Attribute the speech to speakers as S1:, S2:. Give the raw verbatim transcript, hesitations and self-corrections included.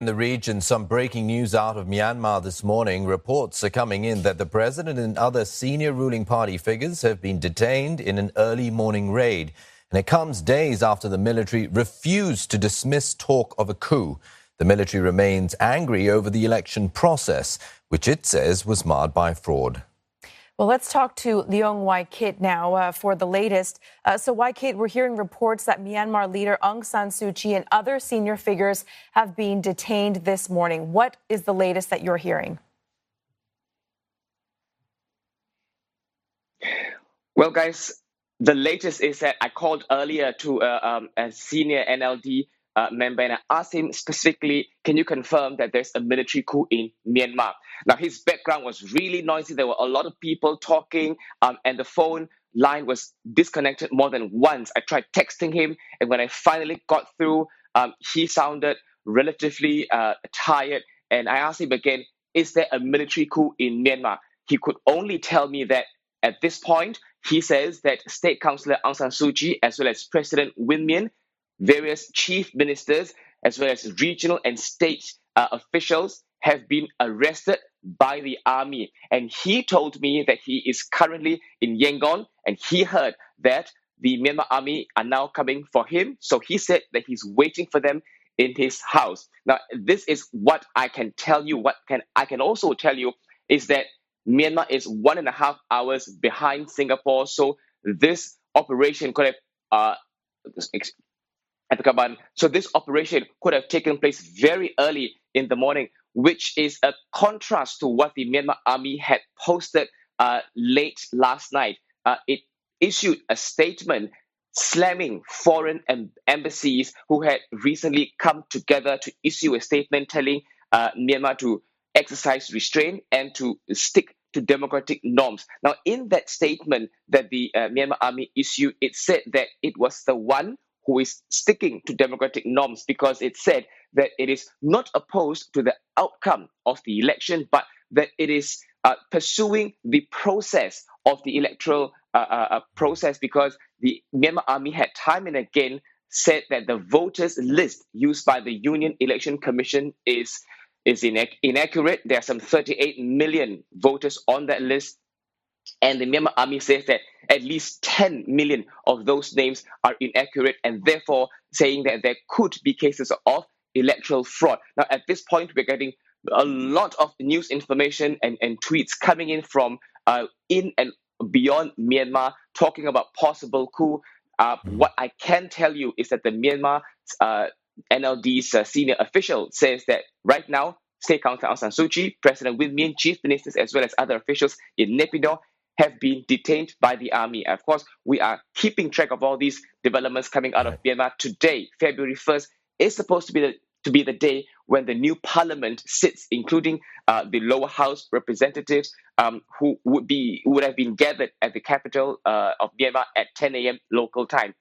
S1: In the region, some breaking news out of Myanmar this morning. Reports are coming in that the president and other senior ruling party figures have been detained in an early morning raid. And it comes days after the military refused to dismiss talk of a coup. The military remains angry over the election process, which it says was marred by fraud.
S2: Well, let's talk to Leong Wai Kit now uh, for the latest. Uh, so, Wai Kit, we're hearing reports that Myanmar leader Aung San Suu Kyi and other senior figures have been detained this morning. What is the latest that you're hearing?
S3: Well, guys, the latest is that I called earlier to uh, um, a senior N L D uh, member and I asked him specifically, can you confirm that there's a military coup in Myanmar? Now, his background was really noisy. There were a lot of people talking um, and the phone line was disconnected more than once. I tried texting him, and when I finally got through, um, he sounded relatively uh, tired. And I asked him again, is there a military coup in Myanmar? He could only tell me that at this point, he says that State Councillor Aung San Suu Kyi, as well as President Win Myint, various chief ministers, as well as regional and state uh, officials have been arrested by the army. And he told me that he is currently in Yangon, and he heard that the Myanmar army are now coming for him. So he said that he's waiting for them in his house. Now, this is what I can tell you. What can I can also tell you is that Myanmar is one and a half hours behind Singapore. So this operation could have uh, so this operation could have taken place very early in the morning, which is a contrast to what the Myanmar army had posted uh, late last night. Uh, it issued a statement slamming foreign em- embassies who had recently come together to issue a statement telling uh, Myanmar to exercise restraint and to stick to democratic norms. Now, in that statement that the uh, Myanmar army issued, it said that it was the one who is sticking to democratic norms because it said that it is not opposed to the outcome of the election, but that it is uh, pursuing the process of the electoral uh, uh, process because the Myanmar army had time and again said that the voters list used by the Union Election Commission is, is inac- inaccurate. There are some thirty-eight million voters on that list. And the Myanmar army says that at least ten million of those names are inaccurate and therefore saying that there could be cases of electoral fraud. Now, at this point, we're getting a lot of news information and, and tweets coming in from uh, in and beyond Myanmar talking about possible coup. Uh, what I can tell you is that the Myanmar uh, N L D's uh, senior official says that right now, State Councillor Aung San Suu Kyi, President Win Myint, chief ministers, as well as other officials in Naypyidaw have been detained by the army. Of course, we are keeping track of all these developments coming out of Myanmar. Today, February first, is supposed to be the to be the day when the new parliament sits, including uh, the lower house representatives um, who would be would have been gathered at the capital uh, of Myanmar at ten a.m. local time.